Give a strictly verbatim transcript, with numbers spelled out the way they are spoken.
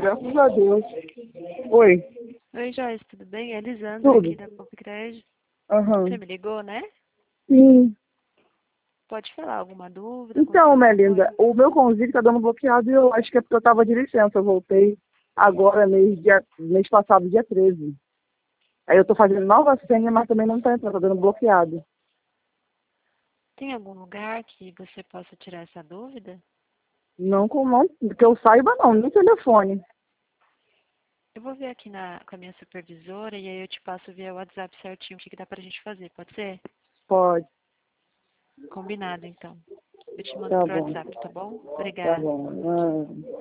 graças a Deus. Oi. Oi, Joyce, tudo bem? É a Elisandra Tudo. aqui da Popcred. Aham. Você me ligou, né? Sim. Pode falar alguma dúvida? Então, Aconteceu minha alguma linda, coisa? o meu convite tá dando bloqueado e eu acho que é porque eu tava de licença. Eu voltei agora, mês, dia, mês passado, dia treze. Aí eu tô fazendo nova senha, mas também não tá entrando, tá dando bloqueado. Tem algum lugar que você possa tirar essa dúvida? Não com não, que eu saiba não, nem telefone. Eu vou ver aqui na, com a minha supervisora e aí eu te passo via WhatsApp certinho o que, que dá pra gente fazer, pode ser? Pode. Combinado, então. Eu te mando Tá pro bom. WhatsApp, tá bom? Tá Obrigada. bom. Ah.